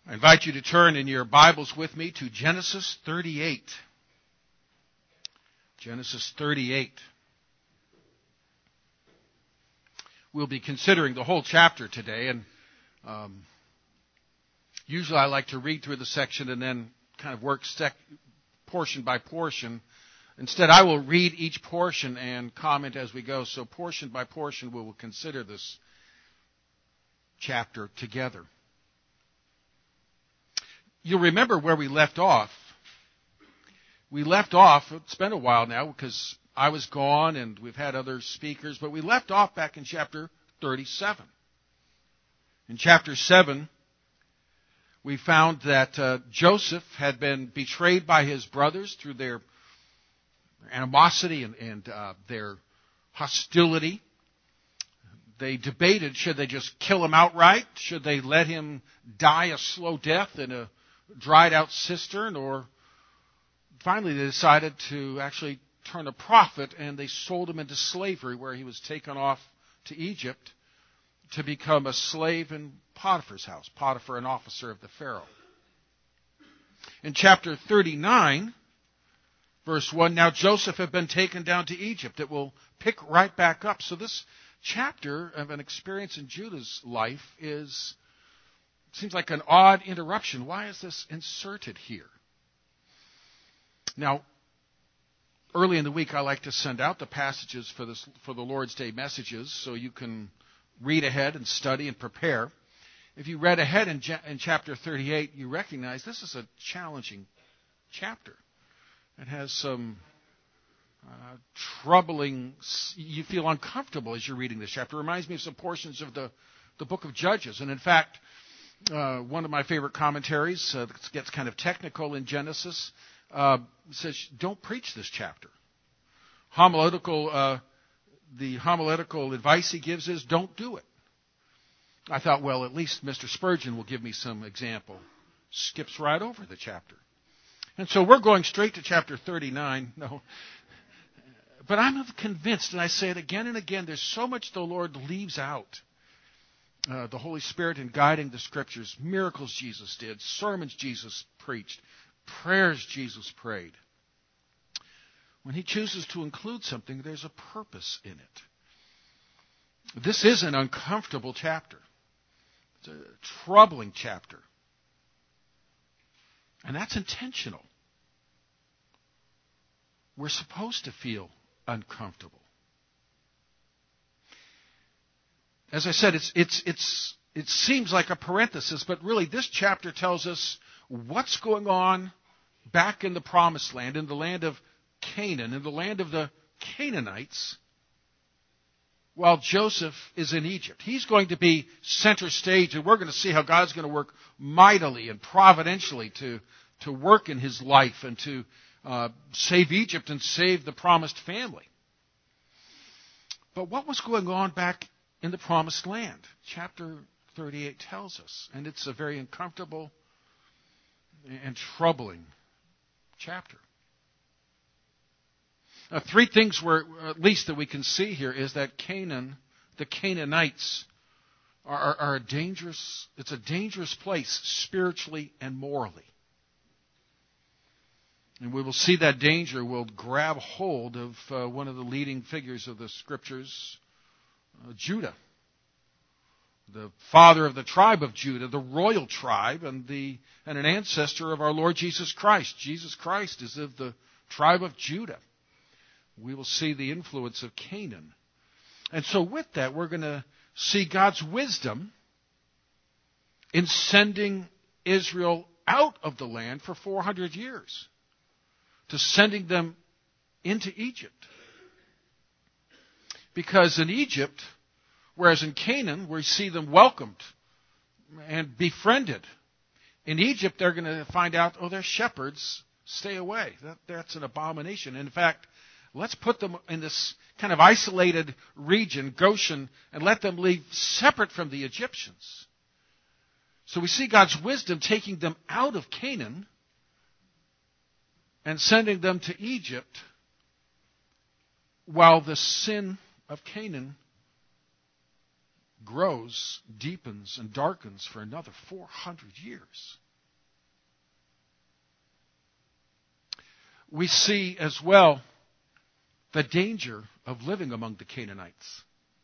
I invite you to turn in your Bibles with me to Genesis 38. Genesis 38. We'll be considering the whole chapter today, and usually I like to read through the section and then kind of work portion by portion. Instead, I will read each portion and comment as we go. So portion by portion, we will consider this chapter together. You'll remember where we left off. We left off, it's been a while now because I was gone and we've had other speakers, but we left off back in chapter 37. In chapter 7, we found that Joseph had been betrayed by his brothers through their animosity and their hostility. They debated, should they just kill him outright? Should they let him die a slow death in a dried out cistern? Or finally they decided to actually turn a profit, and they sold him into slavery, where he was taken off to Egypt to become a slave in Potiphar's house. Potiphar, an officer of the Pharaoh. In chapter 39, verse 1, now Joseph had been taken down to Egypt. It will pick right back up. So this chapter of an experience in Judah's life seems like an odd interruption. Why is this inserted here? Now, early in the week, I like to send out the passages for the Lord's Day messages so you can read ahead and study and prepare. If you read ahead in chapter 38, you recognize this is a challenging chapter. It has some troubling, you feel uncomfortable as you're reading this chapter. It reminds me of some portions of the book of Judges. And in fact, one of my favorite commentaries gets kind of technical in Genesis, says, don't preach this chapter. The homiletical advice he gives is, don't do it. I thought, well, at least Mr. Spurgeon will give me some example. Skips right over the chapter. And so we're going straight to chapter 39. No. But I'm convinced, and I say it again and again, there's so much the Lord leaves out. The Holy Spirit in guiding the Scriptures, miracles Jesus did, sermons Jesus preached, prayers Jesus prayed. When He chooses to include something, there's a purpose in it. This is an uncomfortable chapter. It's a troubling chapter. And that's intentional. We're supposed to feel uncomfortable. As I said, it seems like a parenthesis, but really this chapter tells us what's going on back in the Promised Land, in the land of Canaan, in the land of the Canaanites, while Joseph is in Egypt. He's going to be center stage, and we're going to see how God's going to work mightily and providentially to work in his life and to save Egypt and save the promised family. But what was going on back in the Promised Land? Chapter 38 tells us, and it's a very uncomfortable and troubling chapter. Now, three things at least that we can see here is that Canaan, the Canaanites, are a dangerous place spiritually and morally. And we will see that danger will grab hold of one of the leading figures of the Scriptures, Judah, the father of the tribe of Judah, the royal tribe, and an ancestor of our Lord Jesus Christ. Jesus Christ is of the tribe of Judah. We will see the influence of Canaan. And so with that, we're going to see God's wisdom in sending Israel out of the land for 400 years, to sending them into Egypt. Because in Egypt, whereas in Canaan, we see them welcomed and befriended. In Egypt, they're going to find out, they're shepherds, stay away. That's an abomination. In fact, let's put them in this kind of isolated region, Goshen, and let them live separate from the Egyptians. So we see God's wisdom taking them out of Canaan and sending them to Egypt, while the sin of Canaan grows, deepens, and darkens for another 400 years. We see as well the danger of living among the Canaanites.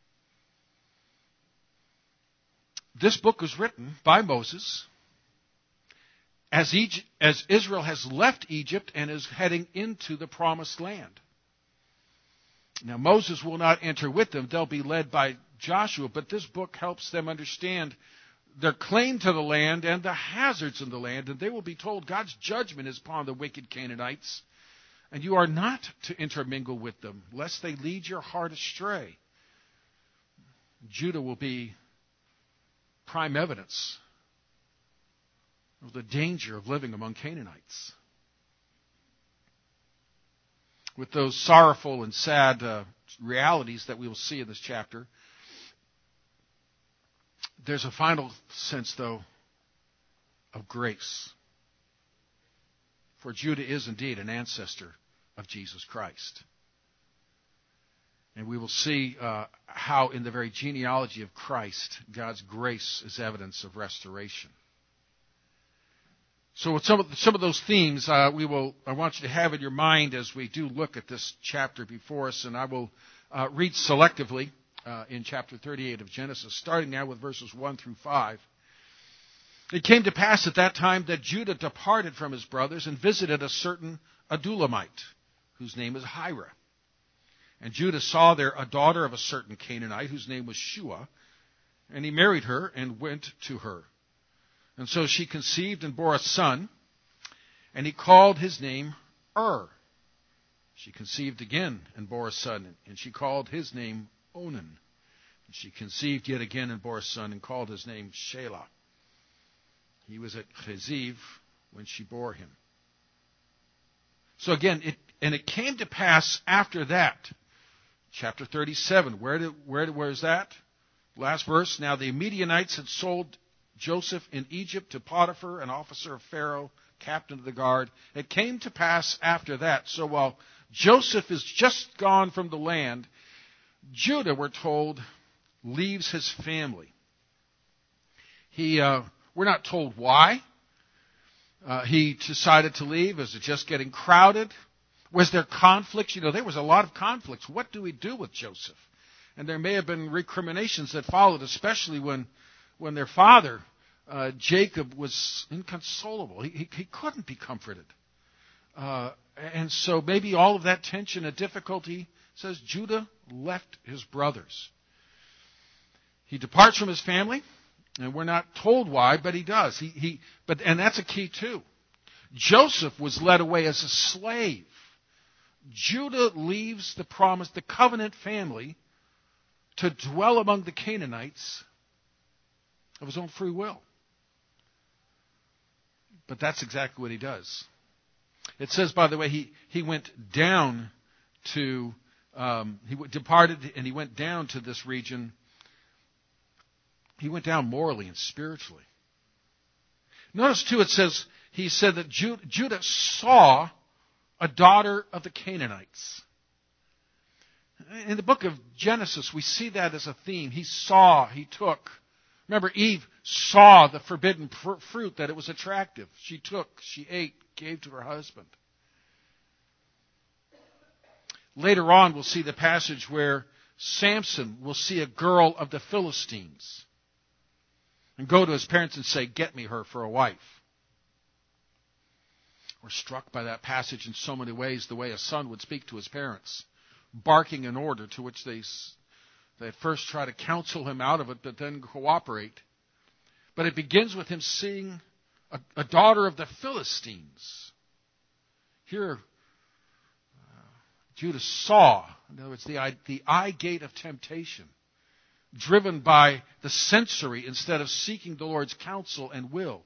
This book was written by Moses as Israel has left Egypt and is heading into the promised land. Now, Moses will not enter with them. They'll be led by Joshua, but this book helps them understand their claim to the land and the hazards in the land, and they will be told God's judgment is upon the wicked Canaanites, and you are not to intermingle with them, lest they lead your heart astray. Judah will be prime evidence of the danger of living among Canaanites. With those sorrowful and sad realities that we will see in this chapter, there's a final sense, though, of grace. For Judah is indeed an ancestor of Jesus Christ. And we will see how in the very genealogy of Christ, God's grace is evidence of restoration. So with some of those themes, I want you to have in your mind as we do look at this chapter before us, and I will read selectively in chapter 38 of Genesis, starting now with verses 1 through 5. It came to pass at that time that Judah departed from his brothers and visited a certain Adullamite, whose name is Hira. And Judah saw there a daughter of a certain Canaanite, whose name was Shua, and he married her and went to her. And so she conceived and bore a son, and he called his name She conceived again and bore a son, and she called his name Onan. And she conceived yet again and bore a son, and called his name Shelah. He was at Cheziv when she bore him. So again, it came to pass after that, chapter 37. Where is that? Last verse. Now the Midianites had sold Joseph in Egypt to Potiphar, an officer of Pharaoh, captain of the guard. It came to pass after that. So while Joseph is just gone from the land, Judah, we're told, leaves his family. We're not told why he decided to leave. Is it just getting crowded? Was there conflicts? There was a lot of conflicts. What do we do with Joseph? And there may have been recriminations that followed, especially when their father, Jacob, was inconsolable. He couldn't be comforted. And so maybe all of that tension and difficulty says Judah left his brothers. He departs from his family, and we're not told why, but he does. And that's a key too. Joseph was led away as a slave. Judah leaves the covenant family, to dwell among the Canaanites of his own free will. But that's exactly what he does. It says, by the way, he went down to, he departed and he went down to this region. He went down morally and spiritually. Notice too, he said that Judah saw a daughter of the Canaanites. In the book of Genesis, we see that as a theme. He took. Remember, Eve saw the forbidden fruit, that it was attractive. She took, she ate, gave to her husband. Later on, we'll see the passage where Samson will see a girl of the Philistines and go to his parents and say, "Get me her for a wife." We're struck by that passage in so many ways, the way a son would speak to his parents, barking an order to which they at first try to counsel him out of it, but then cooperate. But it begins with him seeing a daughter of the Philistines. Here, Judah saw, in other words, the eye gate of temptation, driven by the sensory instead of seeking the Lord's counsel and will.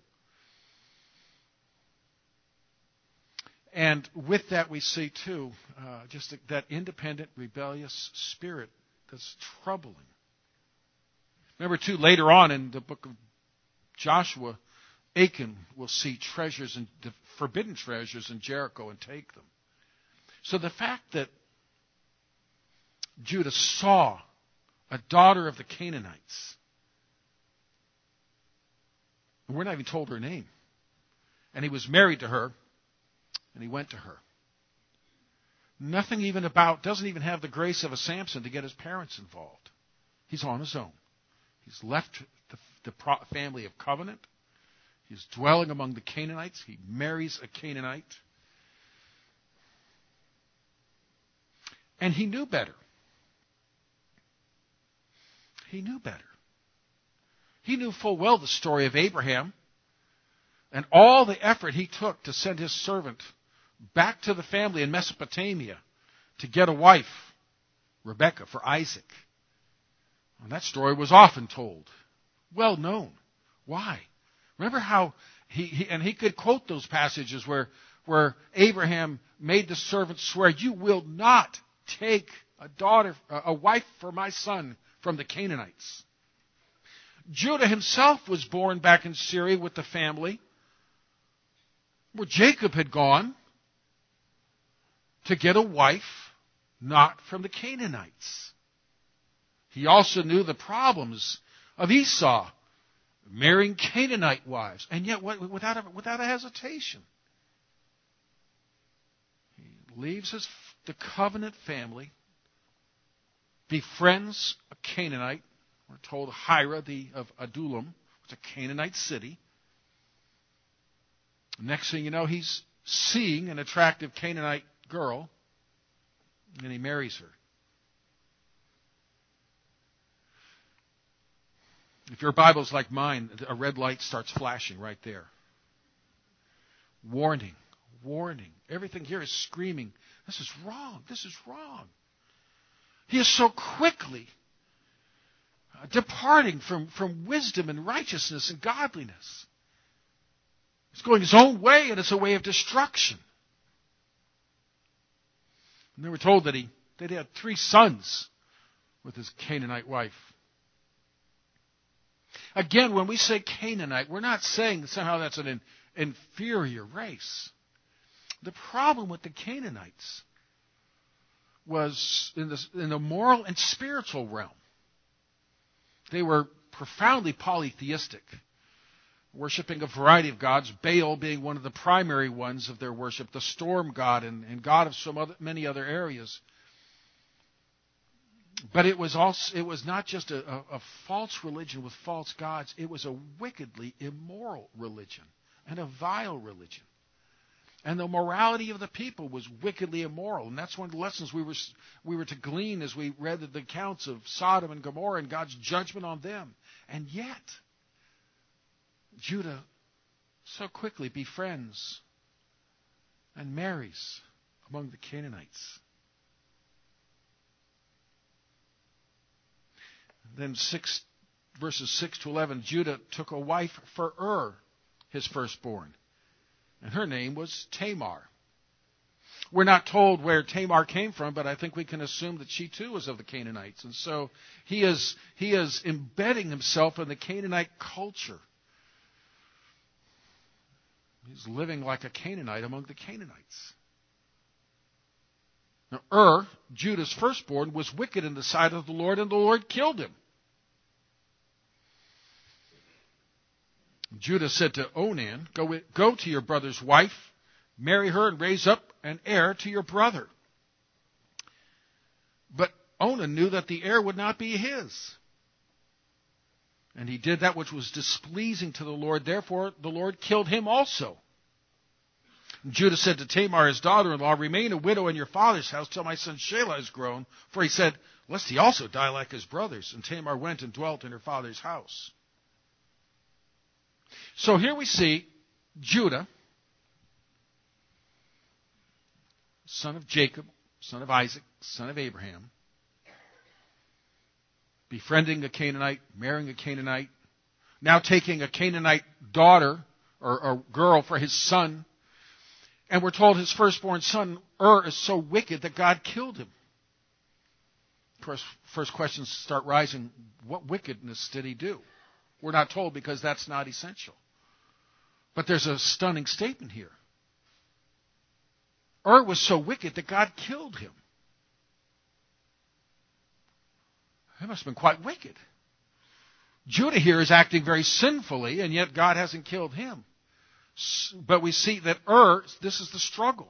And with that we see, too, just that independent, rebellious spirit that's troubling. Remember, too, later on in the book of Joshua, Achan will see treasures and forbidden treasures in Jericho and take them. So the fact that Judah saw a daughter of the Canaanites And we're not even told her name. And he was married to her, and he went to her. Nothing even doesn't even have the grace of a Samson to get his parents involved. He's on his own. He's left the family of covenant. He's dwelling among the Canaanites. He marries a Canaanite. And he knew better. He knew better. He knew full well the story of Abraham and all the effort he took to send his servant back to the family in Mesopotamia to get a wife, Rebekah, for Isaac. And that story was often told, well known. Why? Remember how he could quote those passages where Abraham made the servant swear, "You will not take a wife for my son from the Canaanites." Judah himself was born back in Syria with the family where Jacob had gone to get a wife not from the Canaanites. He also knew the problems of Esau marrying Canaanite wives, and yet without a hesitation, he leaves the covenant family, befriends a Canaanite. We're told Hira of Adullam was a Canaanite city. Next thing you know, he's seeing an attractive Canaanite girl, and he marries her. If your Bible's like mine, a red light starts flashing right there. Warning, warning. Everything here is screaming, this is wrong, this is wrong. He is so quickly departing from wisdom and righteousness and godliness. He's going his own way, and it's a way of destruction. And they were told that he had 3 sons with his Canaanite wife. Again, when we say Canaanite, we're not saying that somehow that's an inferior race. The problem with the Canaanites was in the moral and spiritual realm. They were profoundly polytheistic, worshiping a variety of gods, Baal being one of the primary ones of their worship, the storm god and god of many other areas. But it was not just a false religion with false gods. It was a wickedly immoral religion and a vile religion. And the morality of the people was wickedly immoral. And that's one of the lessons we were to glean as we read the accounts of Sodom and Gomorrah and God's judgment on them. And yet, Judah so quickly befriends and marries among the Canaanites. Then verses 6 to 11, Judah took a wife for his firstborn, and her name was Tamar. We're not told where Tamar came from, but I think we can assume that she too was of the Canaanites. And so he is embedding himself in the Canaanite culture. He's living like a Canaanite among the Canaanites. Now, Judah's firstborn, was wicked in the sight of the Lord, and the Lord killed him. Judah said to Onan, Go to your brother's wife, marry her, and raise up an heir to your brother. But Onan knew that the heir would not be his. And he did that which was displeasing to the Lord. Therefore, the Lord killed him also. And Judah said to Tamar, his daughter-in-law, Remain a widow in your father's house till my son Shelah is grown. For he said, Lest he also die like his brothers. And Tamar went and dwelt in her father's house. So here we see Judah, son of Jacob, son of Isaac, son of Abraham, befriending a Canaanite, marrying a Canaanite, now taking a Canaanite daughter or girl for his son. And we're told his firstborn son, is so wicked that God killed him. Of course, first questions start rising. What wickedness did he do? We're not told because that's not essential. But there's a stunning statement here. Was so wicked that God killed him. He must have been quite wicked. Judah here is acting very sinfully, and yet God hasn't killed him. But we see that this is the struggle.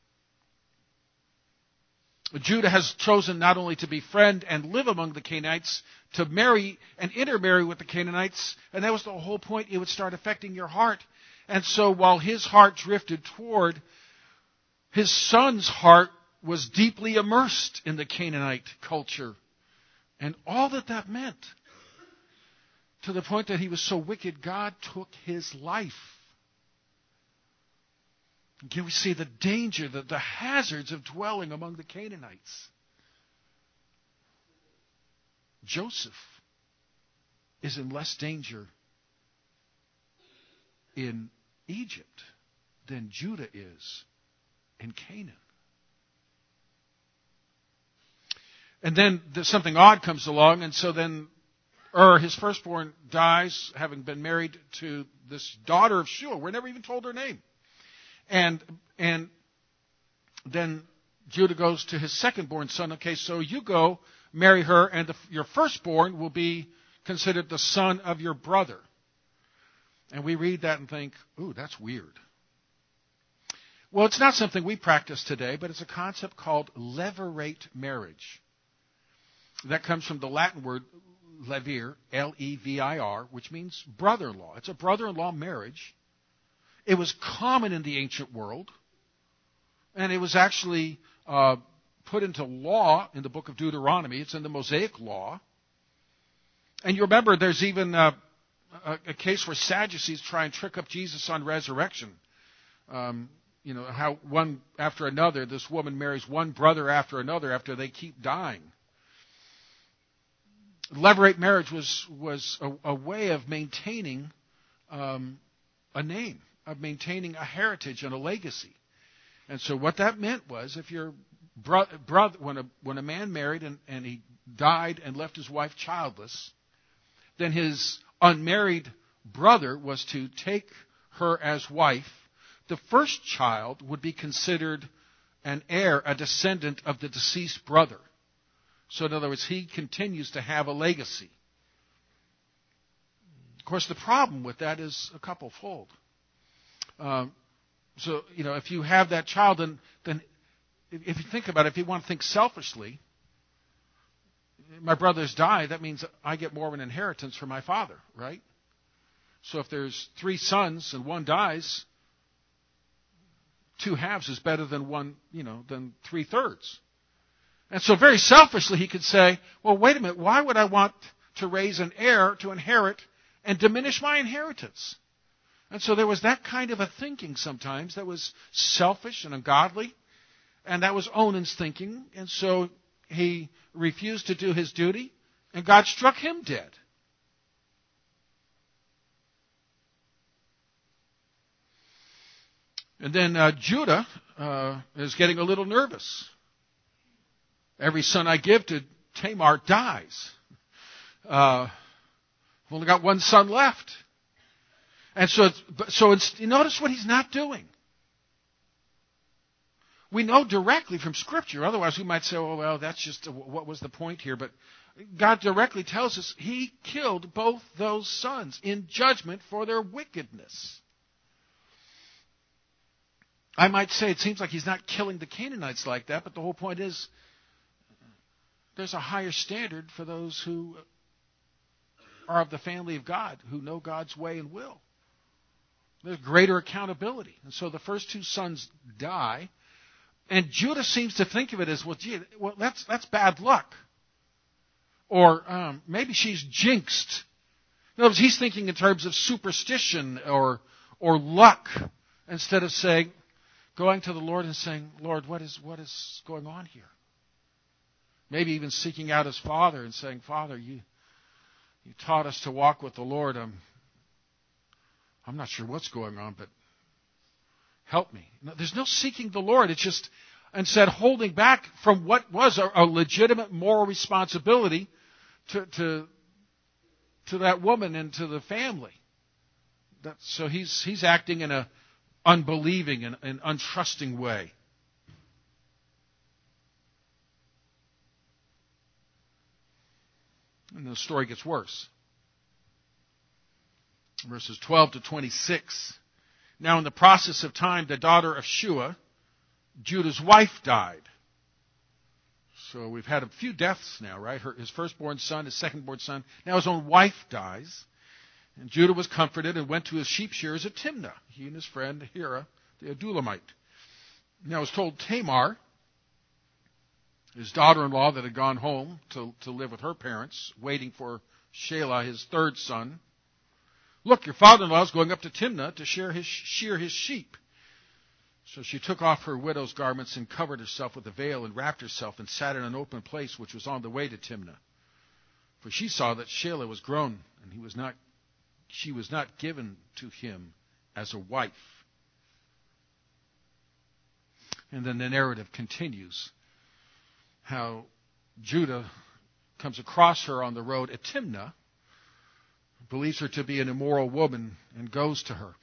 Judah has chosen not only to befriend and live among the Canaanites, to marry and intermarry with the Canaanites, and that was the whole point. It would start affecting your heart. And so while his heart drifted toward, his son's heart was deeply immersed in the Canaanite culture. And all that meant, to the point that he was so wicked, God took his life. Again, we see the danger, the hazards of dwelling among the Canaanites. Joseph is in less danger in Egypt than Judah is in Canaan. And then something odd comes along, and so then his firstborn, dies, having been married to this daughter of Shua. We're never even told her name. And then Judah goes to his second-born son. Okay, so you go marry her, and your firstborn will be considered the son of your brother. And we read that and think, ooh, that's weird. Well, it's not something we practice today, but it's a concept called levirate marriage. That comes from the Latin word levir, L-E-V-I-R, which means brother-in-law. It's a brother-in-law marriage. It was common in the ancient world, and it was actually put into law in the book of Deuteronomy. It's in the Mosaic Law. And you remember there's even a case where Sadducees try and trick up Jesus on resurrection. How one after another, this woman marries one brother after another after they keep dying. Levirate marriage was a way of maintaining a name, of maintaining a heritage and a legacy. And so what that meant was, if your brother, when a man married and he died and left his wife childless, then his unmarried brother was to take her as wife. The first child would be considered an heir, a descendant of the deceased brother. So in other words, he continues to have a legacy. Of course, the problem with that is a couple-fold. If you have that child, then if you think about it, if you want to think selfishly, my brother's died, that means I get more of an inheritance from my father, right? So if there's 3 sons and one dies, 2 halves is better than than 3/3. And so very selfishly he could say, well, wait a minute, why would I want to raise an heir to inherit and diminish my inheritance? And so there was that kind of a thinking sometimes that was selfish and ungodly. And that was Onan's thinking. And so he refused to do his duty, and God struck him dead. And then Judah is getting a little nervous. Every son I give to Tamar dies. I've only got one son left. And so you notice what he's not doing. We know directly from Scripture. Otherwise, we might say, oh, well, that's just what was the point here. But God directly tells us he killed both those sons in judgment for their wickedness. I might say it seems like he's not killing the Canaanites like that, but the whole point is there's a higher standard for those who are of the family of God, who know God's way and will. There's greater accountability. And so the first 2 sons die. And Judah seems to think of it as, that's bad luck. Or maybe she's jinxed. In other words, he's thinking in terms of superstition or luck, instead of going to the Lord and saying, Lord, what is going on here? Maybe even seeking out his father and saying, Father, you taught us to walk with the Lord. I'm not sure what's going on, but help me. No, there's no seeking the Lord. It's just, instead, holding back from what was a legitimate moral responsibility to that woman and to the family. So he's acting in an unbelieving and an untrusting way. And the story gets worse. verses 12 to 26. Now in the process of time, the daughter of Shua, Judah's wife, died. So we've had a few deaths now, right? His firstborn son, his secondborn son. Now his own wife dies. And Judah was comforted and went to his sheep shearers at Timnah, he and his friend Hira, the Adulamite. Now it was told Tamar, his daughter-in-law that had gone home to live with her parents, waiting for Shelah, his third son, "Look, your father-in-law is going up to Timnah to shear his sheep." So she took off her widow's garments and covered herself with a veil and wrapped herself and sat in an open place which was on the way to Timnah. For she saw that Shelah was grown and she was not given to him as a wife. And then the narrative continues, how Judah comes across her on the road at Timnah, believes her to be an immoral woman, and goes to her.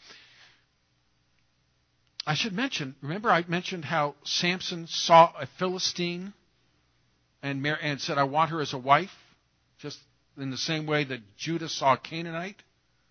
I should mention, remember I mentioned how Samson saw a Philistine and said, "I want her as a wife," just in the same way that Judah saw a Canaanite?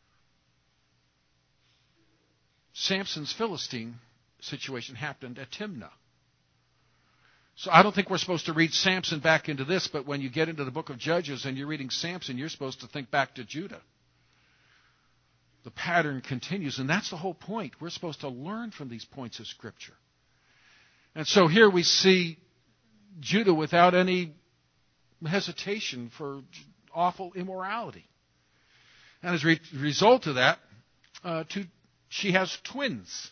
Samson's Philistine situation happened at Timnah. So I don't think we're supposed to read Samson back into this, but when you get into the book of Judges and you're reading Samson, you're supposed to think back to Judah. The pattern continues, and that's the whole point. We're supposed to learn from these points of Scripture. And so here we see Judah without any hesitation for awful immorality. And as a result of that, she has twins.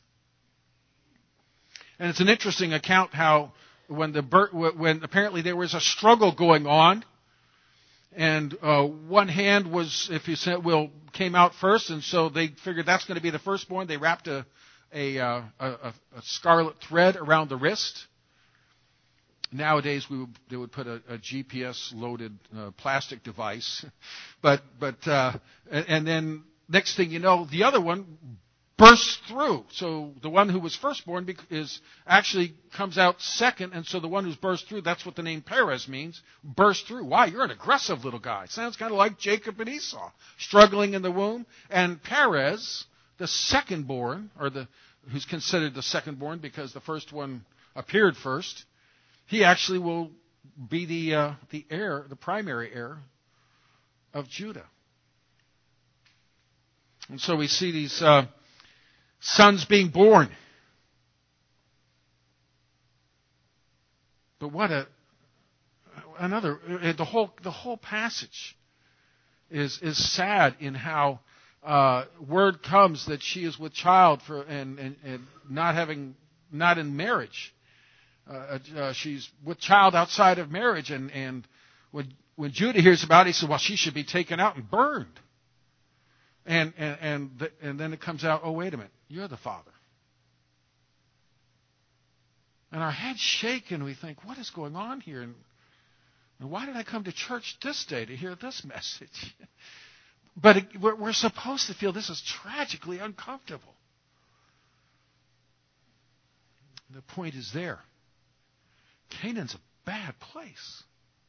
And it's an interesting account how when apparently there was a struggle going on, and one hand was, if you said, came out first, and so they figured that's going to be the firstborn. They wrapped a scarlet thread around the wrist. Nowadays they would put a GPS-loaded plastic device, and then next thing you know, the other one bursts through. So the one who was firstborn actually comes out second, and so the one who's burst through, that's what the name Perez means, burst through. Why? You're an aggressive little guy. Sounds kind of like Jacob and Esau, struggling in the womb. And Perez, the secondborn, who's considered the secondborn because the first one appeared first, he actually will be the heir, the primary heir of Judah. And so we see these sons being born. But the whole passage is sad in how word comes that she is with child and not in marriage. She's with child outside of marriage, and when Judah hears about it, he says, "Well, she should be taken out and burned." And then it comes out, "Oh, wait a minute, you're the father." And our heads shake and we think, what is going on here? And why did I come to church this day to hear this message? But we're supposed to feel this is tragically uncomfortable. The point is there. Canaan's a bad place.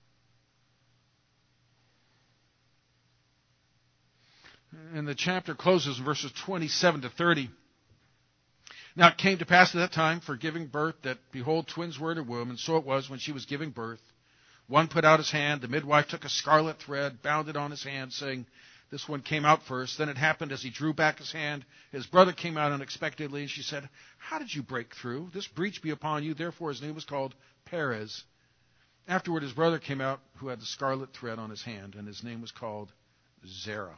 And the chapter closes in verses 27 to 30. Now it came to pass at that time for giving birth that, behold, twins were in her womb, and so it was when she was giving birth. One put out his hand, the midwife took a scarlet thread, bound it on his hand, saying, "This one came out first." Then it happened as he drew back his hand, his brother came out unexpectedly, and she said, "How did you break through? This breach be upon you." Therefore his name was called Perez. Afterward his brother came out, who had the scarlet thread on his hand, and his name was called Zerah.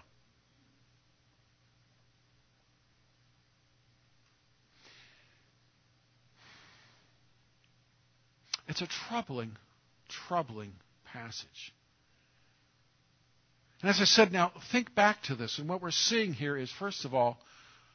It's a troubling passage. And as I said, now think back to this, and what we're seeing here is, first of all,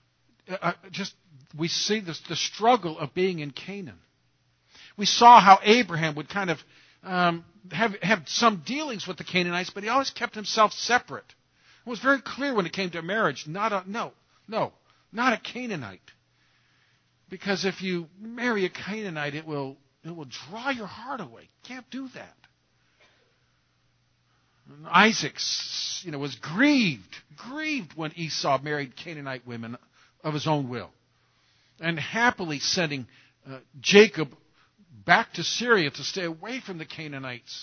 we see the struggle of being in Canaan. We saw how Abraham would kind of have some dealings with the Canaanites, but he always kept himself separate. It was very clear when it came to marriage, not a Canaanite. Because if you marry a Canaanite, it will draw your heart away. You can't do that. Isaac, was grieved when Esau married Canaanite women of his own will, and happily sending Jacob back to Syria to stay away from the Canaanites.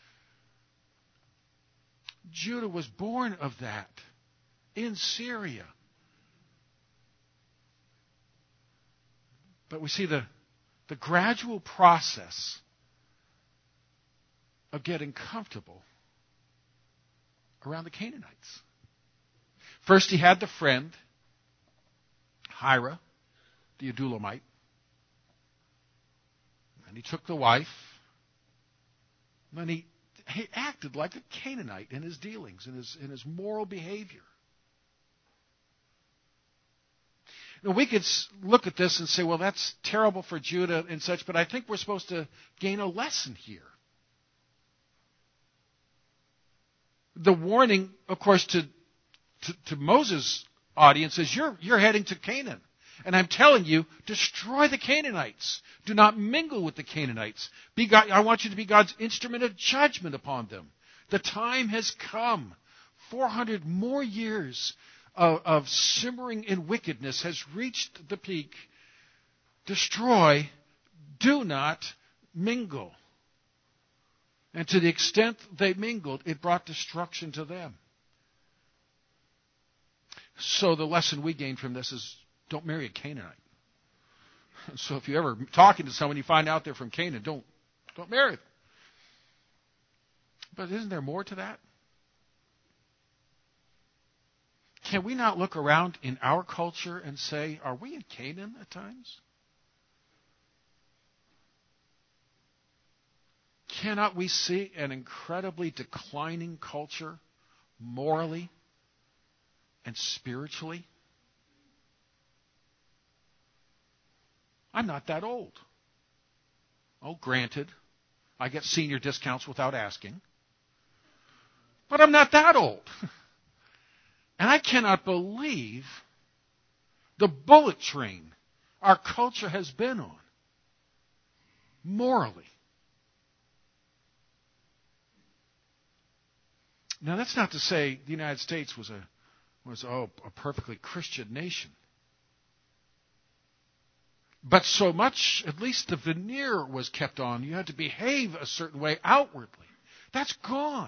Judah was born of that in Syria. But we see the gradual process of getting comfortable around the Canaanites. First, he had the friend, Hira, the Adullamite. And he took the wife. And then he acted like a Canaanite in his dealings, in his moral behavior. Now, we could look at this and say, well, that's terrible for Judah and such, but I think we're supposed to gain a lesson here. The warning, of course, to Moses' audience is you're heading to Canaan. And I'm telling you, destroy the Canaanites. Do not mingle with the Canaanites. I want you to be God's instrument of judgment upon them. The time has come. 400 more years of simmering in wickedness has reached the peak. Destroy. Do not mingle. And to the extent they mingled, it brought destruction to them. So the lesson we gain from this is don't marry a Canaanite. So if you're ever talking to someone, you find out they're from Canaan, don't marry them. But isn't there more to that? Can we not look around in our culture and say, are we in Canaan at times? Cannot we see an incredibly declining culture morally and spiritually? I'm not that old. Oh, granted, I get senior discounts without asking. But I'm not that old. And I cannot believe the bullet train our culture has been on morally. Now, that's not to say the United States was a perfectly Christian nation. But so much, at least the veneer was kept on. You had to behave a certain way outwardly. That's gone.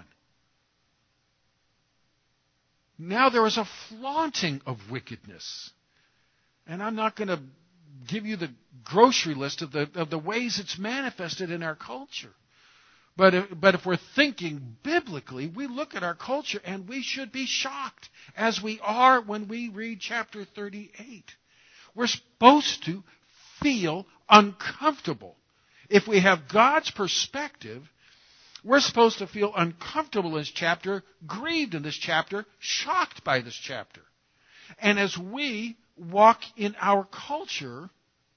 Now there is a flaunting of wickedness. And I'm not going to give you the grocery list of the ways it's manifested in our culture. But if we're thinking biblically, we look at our culture and we should be shocked, as we are when we read chapter 38. We're supposed to feel uncomfortable. If we have God's perspective, we're supposed to feel uncomfortable in this chapter, grieved in this chapter, shocked by this chapter. And as we walk in our culture,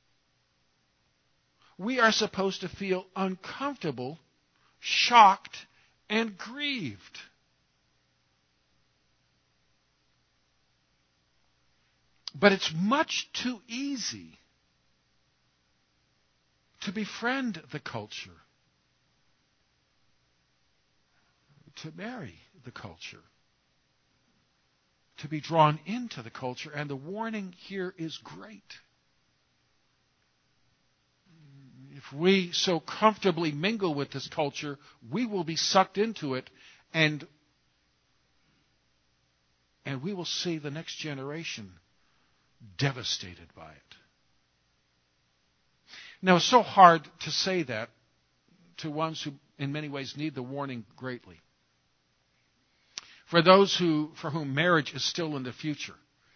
we are supposed to feel uncomfortable, shocked, and grieved. But it's much too easy to befriend the culture, to marry the culture, to be drawn into the culture. And the warning here is great. If we so comfortably mingle with this culture, we will be sucked into it, and we will see the next generation devastated by it. Now, it's so hard to say that to ones who in many ways need the warning greatly. For those for whom marriage is still in the future,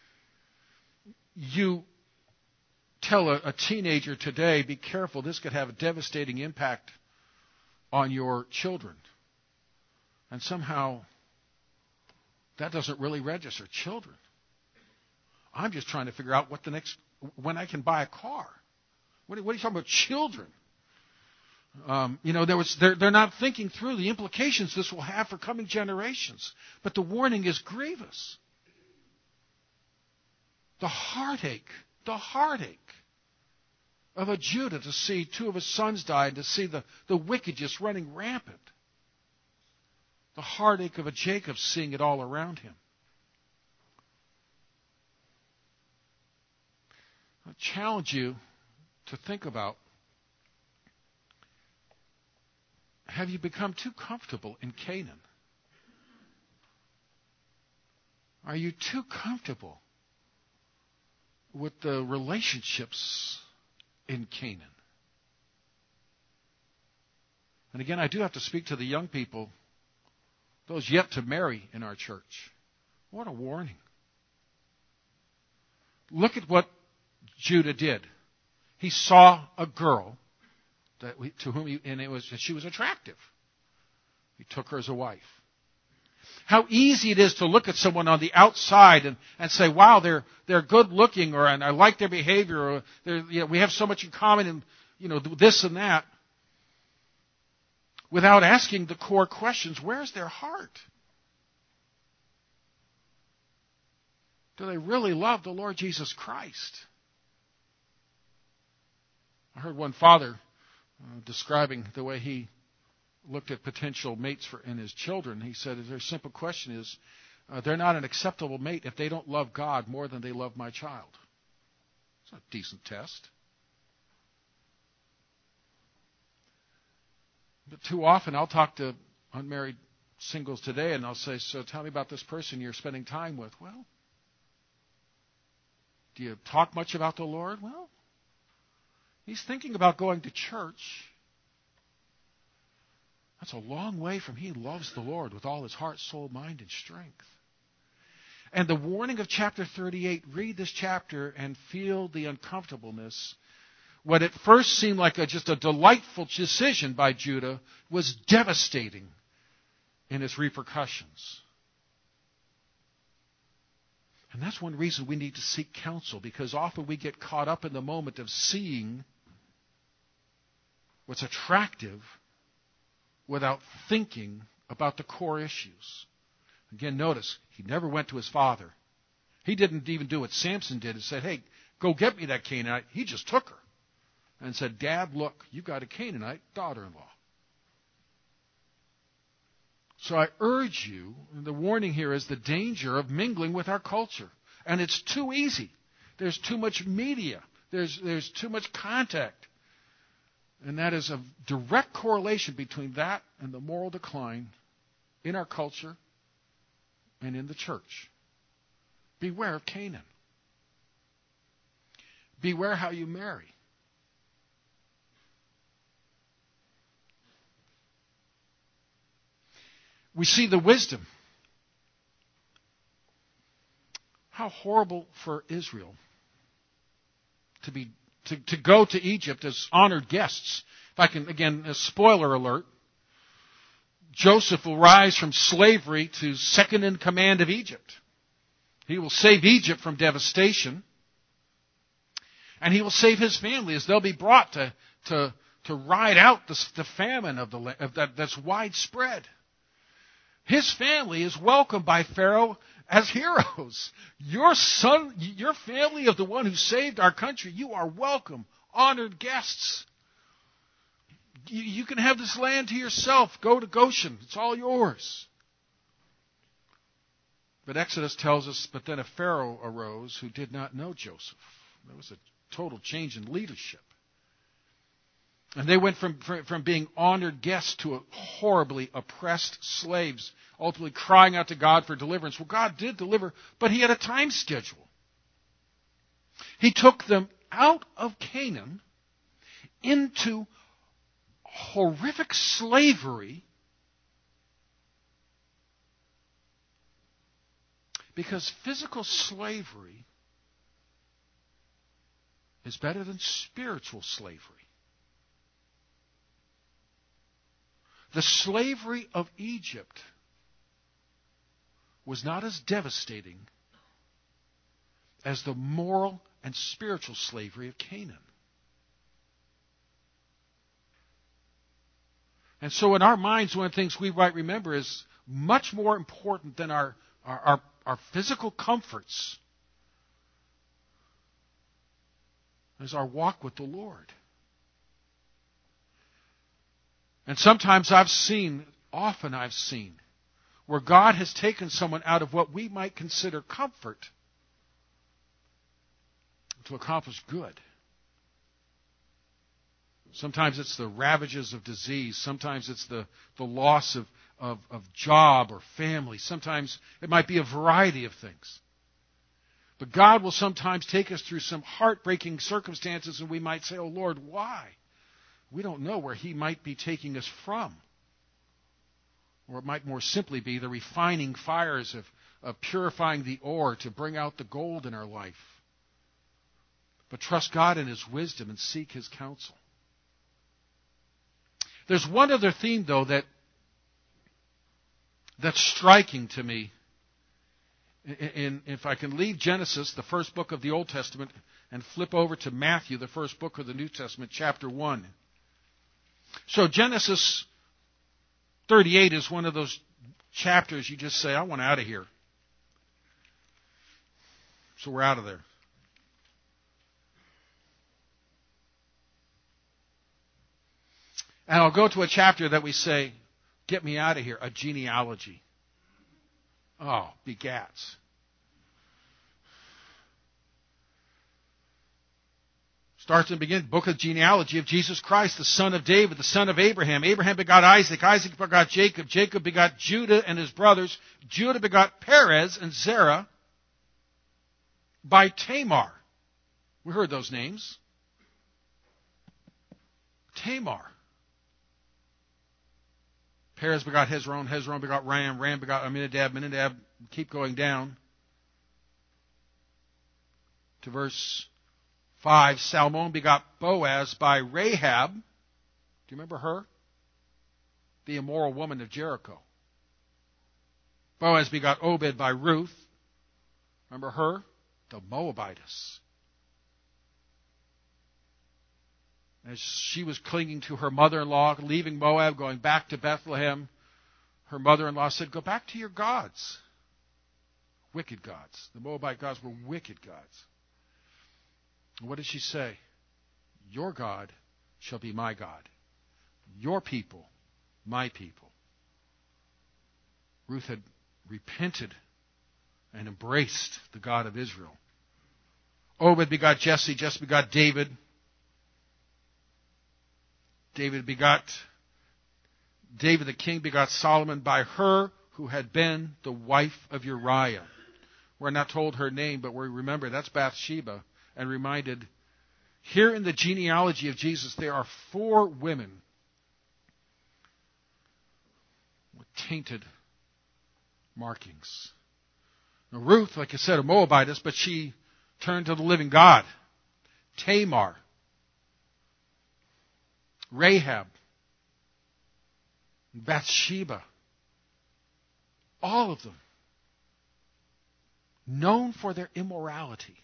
you tell a teenager today, be careful, this could have a devastating impact on your children. And somehow that doesn't really register. Children. I'm just trying to figure out when I can buy a car. What are you talking about, children? They're not thinking through the implications this will have for coming generations. But the warning is grievous. The heartache of a Judah to see two of his sons die and to see the wicked just running rampant. The heartache of a Jacob seeing it all around him. I challenge you to think about, have you become too comfortable in Canaan? Are you too comfortable with the relationships in Canaan? And again, I do have to speak to the young people, those yet to marry in our church. What a warning. Look at what Judah did. He saw a girl she was attractive. He took her as a wife. How easy it is to look at someone on the outside and say, wow, they're good looking, and I like their behavior, or we have so much in common, and this and that, without asking the core questions. Where's their heart? Do they really love the Lord Jesus Christ? I heard one father describing the way he looked at potential mates in his children. He said, their simple question is, they're not an acceptable mate if they don't love God more than they love my child. It's a decent test. But too often I'll talk to unmarried singles today and I'll say, so tell me about this person you're spending time with. Well, do you talk much about the Lord? Well, he's thinking about going to church. That's a long way from he loves the Lord with all his heart, soul, mind, and strength. And the warning of chapter 38, read this chapter and feel the uncomfortableness. What at first seemed like just a delightful decision by Judah was devastating in its repercussions. And that's one reason we need to seek counsel, because often we get caught up in the moment of seeing what's attractive without thinking about the core issues. Again, notice, he never went to his father. He didn't even do what Samson did and said, hey, go get me that Canaanite. He just took her and said, Dad, look, you've got a Canaanite daughter-in-law. So I urge you, and the warning here is the danger of mingling with our culture. And it's too easy. There's too much media. There's too much contact. And that is a direct correlation between that and the moral decline in our culture and in the church. Beware of Canaan. Beware how you marry. We see the wisdom. How horrible for Israel to go to Egypt as honored guests. If I can, again, a spoiler alert, Joseph will rise from slavery to second in command of Egypt. He will save Egypt from devastation. And he will save his family as they'll be brought to ride out the famine of that's widespread. His family is welcomed by Pharaoh as heroes. Your family of the one who saved our country, you are welcome, honored guests. You can have this land to yourself. Go to Goshen. It's all yours. But Exodus tells us, but then a Pharaoh arose who did not know Joseph. There was a total change in leadership. And they went from being honored guests to horribly oppressed slaves, ultimately crying out to God for deliverance. Well, God did deliver, but he had a time schedule. He took them out of Canaan into horrific slavery because physical slavery is better than spiritual slavery. The slavery of Egypt was not as devastating as the moral and spiritual slavery of Canaan. And so in our minds, one of the things we might remember is much more important than our physical comforts is our walk with the Lord. And sometimes often I've seen where God has taken someone out of what we might consider comfort to accomplish good. Sometimes it's the ravages of disease. Sometimes it's the loss of job or family. Sometimes it might be a variety of things. But God will sometimes take us through some heartbreaking circumstances, and we might say, "Oh Lord, why?" We don't know where He might be taking us from. Or it might more simply be the refining fires of purifying the ore to bring out the gold in our life. But trust God in His wisdom and seek His counsel. There's one other theme, though, that's striking to me. If I can leave Genesis, the first book of the Old Testament, and flip over to Matthew, the first book of the New Testament, chapter 1. So Genesis 38 is one of those chapters you just say, "I want out of here." So we're out of there. And I'll go to a chapter that we say, "Get me out of here," a genealogy. Oh, begats. Starts and begins, book of genealogy of Jesus Christ, the son of David, the son of Abraham. Abraham begot Isaac. Isaac begot Jacob. Jacob begot Judah and his brothers. Judah begot Perez and Zerah by Tamar. We heard those names. Tamar. Perez begot Hezron. Hezron begot Ram. Ram begot Amminadab. Amminadab, keep going down to verse 5. Salmon begot Boaz by Rahab. Do you remember her? The immoral woman of Jericho. Boaz begot Obed by Ruth. Remember her? The Moabitess. As she was clinging to her mother-in-law, leaving Moab, going back to Bethlehem, her mother-in-law said, "Go back to your gods." Wicked gods. The Moabite gods were wicked gods. And what did she say? "Your God shall be my God. Your people, my people." Ruth had repented and embraced the God of Israel. Obed begot Jesse. Jesse begot David. David the king begot Solomon by her who had been the wife of Uriah. We're not told her name, but we remember that's Bathsheba, and reminded here in the genealogy of Jesus there are 4 women with tainted markings. Now, Ruth, like I said, a Moabitess, but she turned to the living God. Tamar. Rahab, Bathsheba, all of them known for their immorality.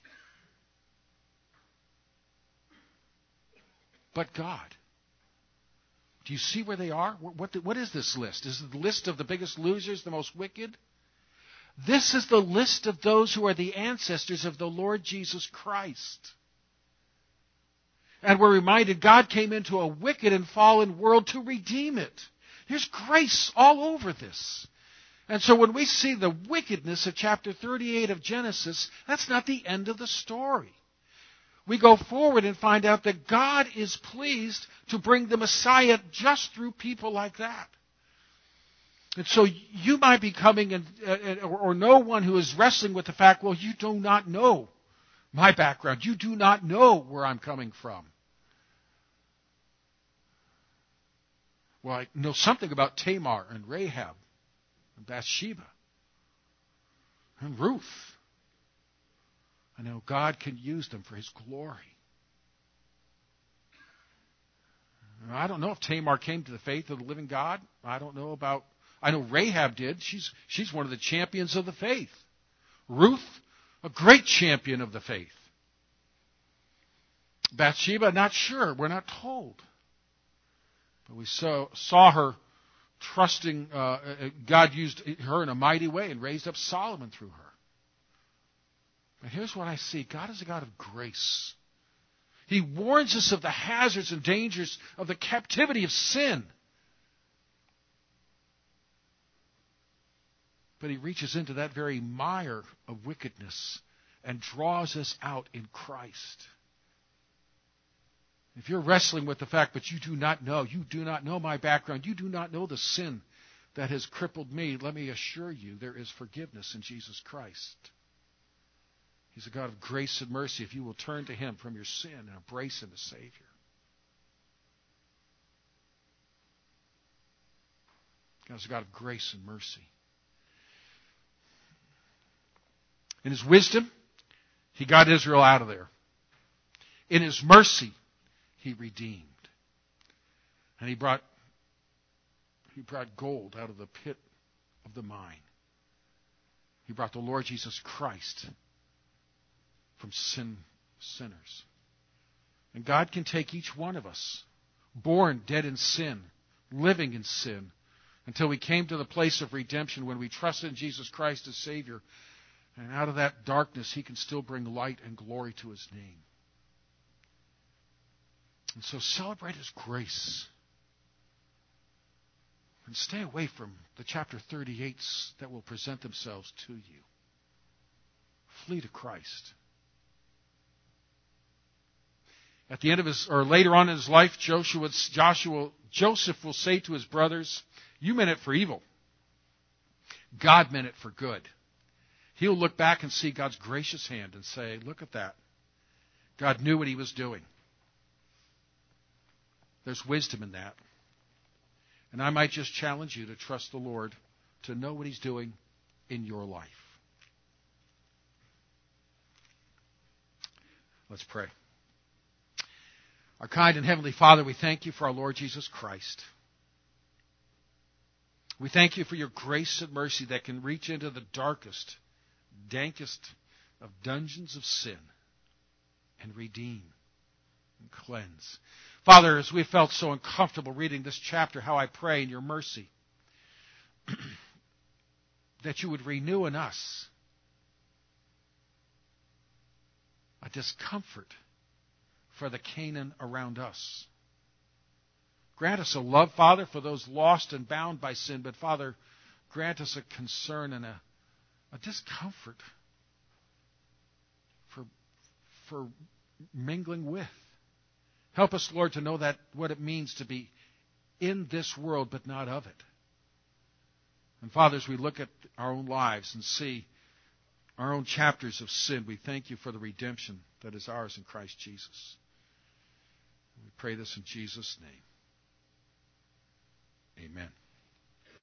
But God. Do you see where they are? What is this list? Is it the list of the biggest losers, the most wicked? This is the list of those who are the ancestors of the Lord Jesus Christ. And we're reminded God came into a wicked and fallen world to redeem it. There's grace all over this. And so when we see the wickedness of chapter 38 of Genesis, that's not the end of the story. We go forward and find out that God is pleased to bring the Messiah just through people like that. And so you might be coming or know one who is wrestling with the fact, well, you do not know my background. You do not know where I'm coming from. Well, I know something about Tamar and Rahab and Bathsheba and Ruth. I know God can use them for His glory. I don't know if Tamar came to the faith of the living God. I know Rahab did. She's one of the champions of the faith. Ruth, a great champion of the faith. Bathsheba, not sure. We're not told. But we saw her trusting. God used her in a mighty way and raised up Solomon through her. But here's what I see. God is a God of grace. He warns us of the hazards and dangers of the captivity of sin. But he reaches into that very mire of wickedness and draws us out in Christ. If you're wrestling with the fact, but you do not know my background, you do not know the sin that has crippled me, let me assure you there is forgiveness in Jesus Christ. He's a God of grace and mercy if you will turn to Him from your sin and embrace Him as Savior. God's a God of grace and mercy. In His wisdom, He got Israel out of there. In His mercy, He redeemed. And He brought gold out of the pit of the mine. He brought the Lord Jesus Christ from sinners. And God can take each one of us, born dead in sin, living in sin, until we came to the place of redemption when we trusted in Jesus Christ as Savior. And out of that darkness, He can still bring light and glory to His name. And so celebrate His grace. And stay away from the chapter 38s that will present themselves to you. Flee to Christ. At the end of later on in his life, Joseph will say to his brothers, "You meant it for evil. God meant it for good." He'll look back and see God's gracious hand and say, "Look at that. God knew what He was doing." There's wisdom in that. And I might just challenge you to trust the Lord to know what He's doing in your life. Let's pray. Our kind and Heavenly Father, we thank You for our Lord Jesus Christ. We thank You for Your grace and mercy that can reach into the darkest, dankest of dungeons of sin and redeem and cleanse. Father, as we felt so uncomfortable reading this chapter, how I pray in Your mercy that You would renew in us a discomfort for the Canaan around us. Grant us a love, Father, for those lost and bound by sin, but Father, grant us a concern and a discomfort for mingling with. Help us, Lord, to know that what it means to be in this world but not of it. And Father, as we look at our own lives and see our own chapters of sin, we thank You for the redemption that is ours in Christ Jesus. We pray this in Jesus' name. Amen.